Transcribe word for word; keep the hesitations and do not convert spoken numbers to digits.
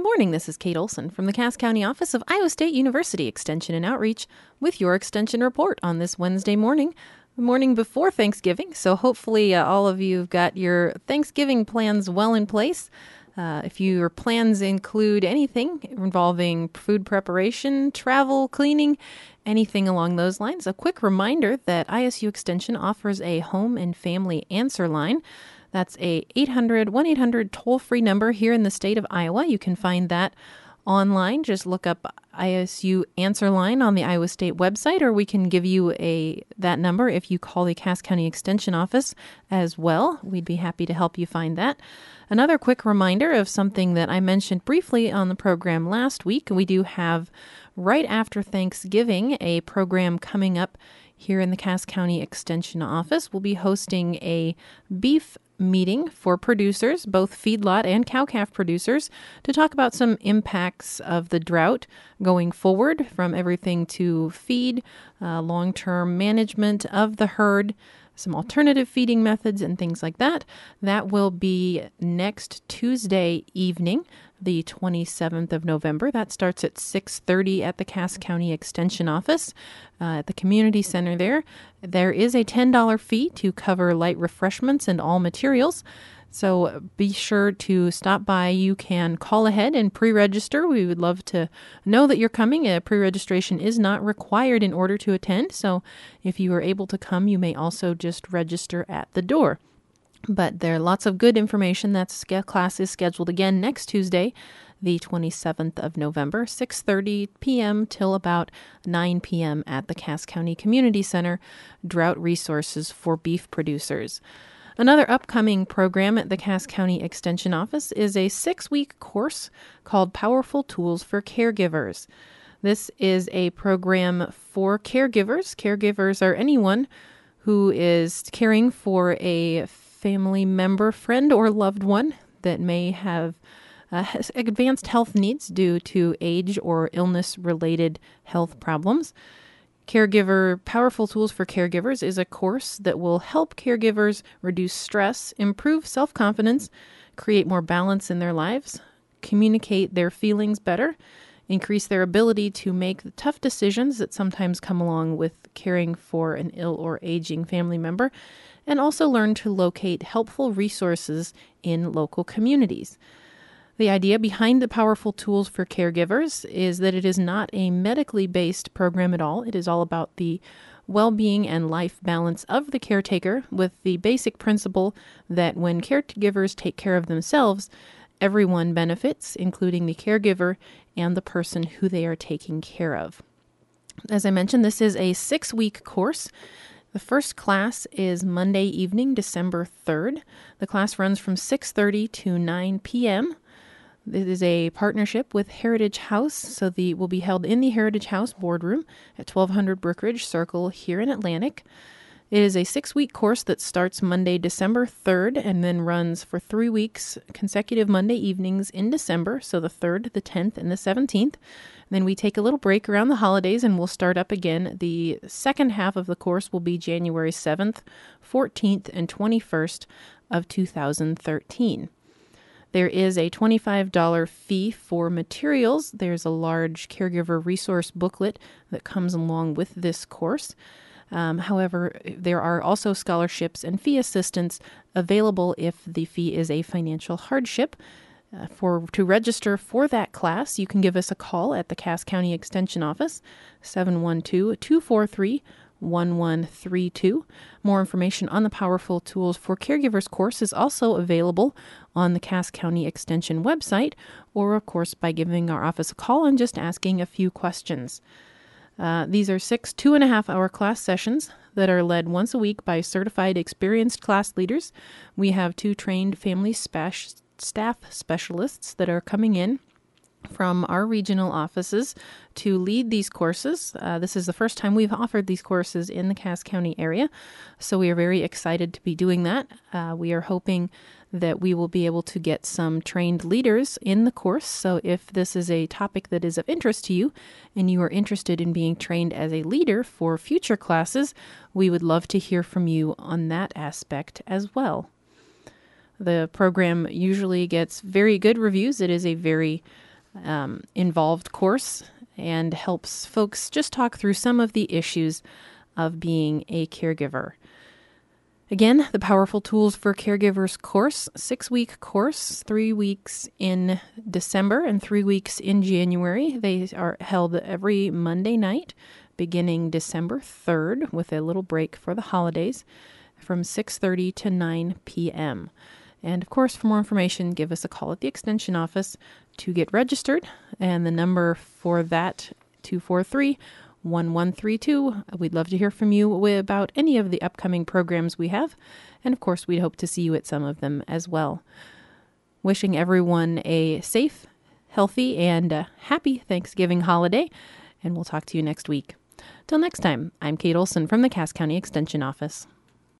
Good morning, this is Kate Olson from the Cass County office of Iowa State University Extension and Outreach with your Extension Report on this Wednesday morning, the morning before Thanksgiving. So hopefully uh, all of you have got your Thanksgiving plans well in place. Uh, if your plans include anything involving food preparation, travel, cleaning, anything along those lines, a quick reminder that I S U Extension offers a home and family answer line. That's a eight hundred, one eight hundred toll-free number here in the state of Iowa. You can find that online. Just look up I S U Answer Line on the Iowa State website, or we can give you a that number if you call the Cass County Extension office as well. We'd be happy to help you find that. Another quick reminder of something that I mentioned briefly on the program last week. We do have, right after Thanksgiving, a program coming up here in the Cass County Extension office. We'll be hosting a beef meeting for producers, both feedlot and cow-calf producers, to talk about some impacts of the drought going forward, from everything to feed, uh, long-term management of the herd, some alternative feeding methods, and things like that. That will be next Tuesday evening, the twenty-seventh of November. That starts at six thirty at the Cass County Extension office uh, at the community center there. There is a ten dollars fee to cover light refreshments and all materials. So be sure to stop by. You can call ahead and pre-register. We would love to know that you're coming. A pre-registration is not required in order to attend. So if you are able to come, you may also just register at the door. But there are lots of good information. That class is scheduled again next Tuesday, the twenty-seventh of November, six thirty p.m. till about nine p.m. at the Cass County Community Center, Drought Resources for Beef Producers. Another upcoming program at the Cass County Extension office is a six-week course called Powerful Tools for Caregivers. This is a program for caregivers. Caregivers are anyone who is caring for a family member, friend, or loved one that may have uh, advanced health needs due to age or illness-related health problems. Caregiver Powerful Tools for Caregivers is a course that will help caregivers reduce stress, improve self-confidence, create more balance in their lives, communicate their feelings better, increase their ability to make the tough decisions that sometimes come along with caring for an ill or aging family member, and also learn to locate helpful resources in local communities. The idea behind the Powerful Tools for Caregivers is that it is not a medically based program at all. It is all about the well-being and life balance of the caretaker, with the basic principle that when caregivers take care of themselves, everyone benefits, including the caregiver and the person who they are taking care of. As I mentioned, this is a six-week course. The first class is Monday evening, December third. The class runs from six thirty to nine p.m. This is a partnership with Heritage House, so the will be held in the Heritage House boardroom at twelve hundred Brookridge Circle here in Atlantic. It is a six-week course that starts Monday, December third, and then runs for three weeks, consecutive Monday evenings in December, so the third, the tenth, and the seventeenth. And then we take a little break around the holidays, and we'll start up again. The second half of the course will be January seventh, fourteenth, and twenty-first of two thousand thirteen. There is a twenty-five dollars fee for materials. There's a large caregiver resource booklet that comes along with this course. Um, however, there are also scholarships and fee assistance available if the fee is a financial hardship. Uh, for to register for that class, you can give us a call at the Cass County Extension office, seven one two, two four three, one one three two. More information on the Powerful Tools for Caregivers course is also available on the Cass County Extension website, or of course by giving our office a call and just asking a few questions. Uh, these are six two and a half hour class sessions that are led once a week by certified experienced class leaders. We have two trained family spe- staff specialists that are coming in from our regional offices to lead these courses. Uh, this is the first time we've offered these courses in the Cass County area, so we are very excited to be doing that. Uh, we are hoping that we will be able to get some trained leaders in the course. So if this is a topic that is of interest to you and you are interested in being trained as a leader for future classes, we would love to hear from you on that aspect as well. The program usually gets very good reviews. It is a very um, involved course and helps folks just talk through some of the issues of being a caregiver. Again, the Powerful Tools for Caregivers course, six-week course, three weeks in December and three weeks in January. They are held every Monday night, beginning December third, with a little break for the holidays, from six thirty to nine p.m. And of course, for more information, give us a call at the Extension office to get registered. And the number for that, two four three, one one three two. We'd love to hear from you about any of the upcoming programs we have. And of course, we'd hope to see you at some of them as well. Wishing everyone a safe, healthy, and uh, happy Thanksgiving holiday. And we'll talk to you next week. Till next time, I'm Kate Olson from the Cass County Extension Office.